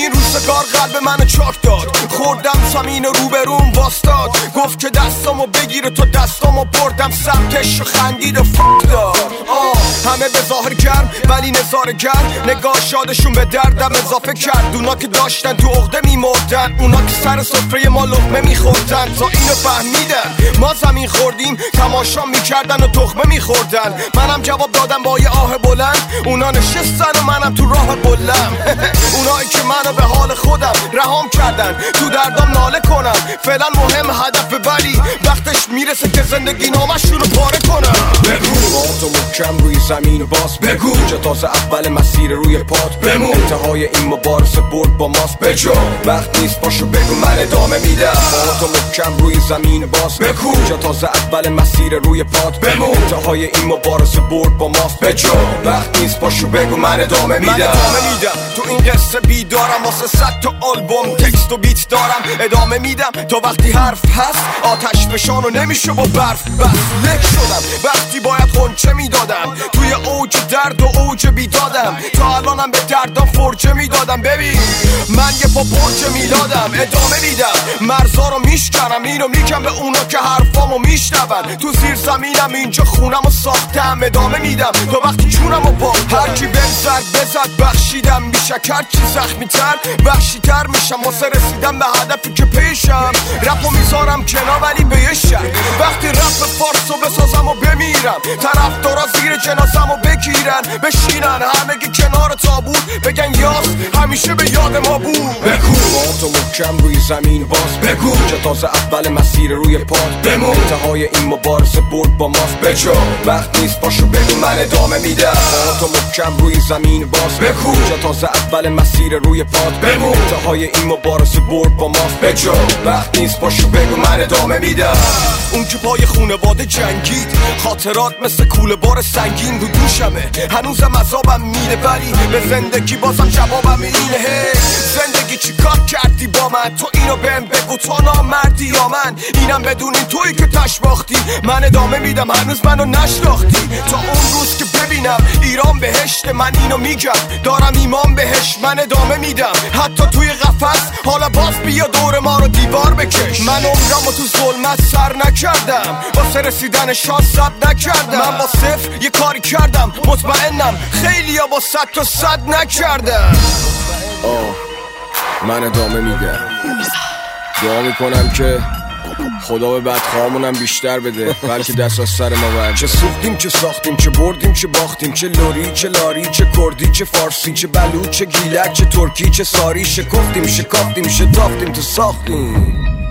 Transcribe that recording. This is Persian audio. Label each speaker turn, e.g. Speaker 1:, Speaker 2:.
Speaker 1: این روزگار قلب منو چاک داد. خوردم زمین روبروم واستاد، گفت که دستامو بگیره تو دستامو بردم سمتش و خندید و فک داد. همه به ظاهر گرم ولی نظاره گرم، نگاه شادشون به دردم اضافه کرد. اونا که داشتن تو عقده میمردن، اونا که سر سفره ما لقمه میخوردن. تا اینو فهمیدن ما زمین خوردیم، تماشا میکردن و تخمه میخوردن. منم جواب دادم با یه آه بلند، اونا نشستن و منم تو راه بلم. اونایی که منو به حال خودم رهام کردن، تو دردم ناله کنم. فعلا مهم هدف، ولی وقتش میرسه که زندگی نامشون رو پاره کنم. بگو تو محکم روی زمین باز بگو، اینجا تازه اول مسیر روی پات بمون. انتهای این مبارزه برد با ماست بجو، وقت نیست پاشو بگو من ادامه میدم. تو محکم روی زمین باز بگو، اینجا تازه اول مسیر روی پات بمون. انتهای این مبارزه برد با ماست بجو، وقت نیست پاشو بگو من ادامه میدم. تو این قصه بیدارم، واسه 100 تا آلبوم تکست و بیت دارم. ادامه میدم تا وقتی حرف هست، آتش فشانو نمیشه با برف بس. لک شدم وقتی باید خونچه میدادم، توی اوج درد و اوج بیدادم. تا الانم به دردم فرجه میدادم. ببین من یه با برج میلادم، ادامه میدم مرزا رو میشکنم. اینو میگم به اونا که حرفامو میشنون. تو زیر زمینم اینجا خونم و ساختم، ادامه میدم تا وقتی چونم و با هرکی بزد بخشیدم. بیشک هرچی زخمی تر وحشی تر میشم، واسه رسیدم به هدفی که پیشم. رپو میذارم کنار ولی به یه شک، وقتی رپ فارسو بسازم و بمیرم، طرفدارا زیر جنازمو بگیرن بشینن همگی کنار تابوت، بگن یاس همیشه به یاد ما بود. بگو تو محکم روی زمین باز بگو، اینجا تازه اول مسیر روی پات بمون. انتهای این مبارزه برد با ماست بجو، وقت نیست پاشو بگو من ادامه میدم. تو محکم روی زمین باز بگو، اینجا تازه اول مسیر روی پات بمون. انتهای این مبارزه برد با ماست بجو، وقت نیست پاشو بگو من ادامه میدم. اون که پای خونواده جنگید، خاطرات مثل کوله بار سنگین رو دوشمه. هنوزم عذابم میده ولی به زندگی بازم جوابم اینه. زندگی چی کار کردی با من؟ تو اینو بهم بگو، تو نامردی یا من؟ اینم بدون این تویی که تشباختی. من ادامه میدم هنوز منو نشناختی. تا اون روز که ببینم ایران بهشت، من اینو میگم دارم ایمان بهش. من ادامه میدم حتی توی قفس، حالا باز بیا دور ما رو دیوار بکش. من عمرمو تو ظلمت سر نکردم، واسه رسیدن شانس صبر نکردم. من با صفر یه کاری کردم، مطمئنم خیلی ها با 100 تا 100 نکردم. من ادامه میدم، دعا میکنم که خدا به بدخواهامونم بیشتر بده، بلکه دست از سر ما برد. چه سوختیم چه ساختیم، چه بردیم چه باختیم، چه لوری چه لاری، چه کردی چه فارسی، چه بلوچ چه گیلک، چه ترکی چه ساری. شکفتیم شکافتیم شتافتیم تو ساختیم.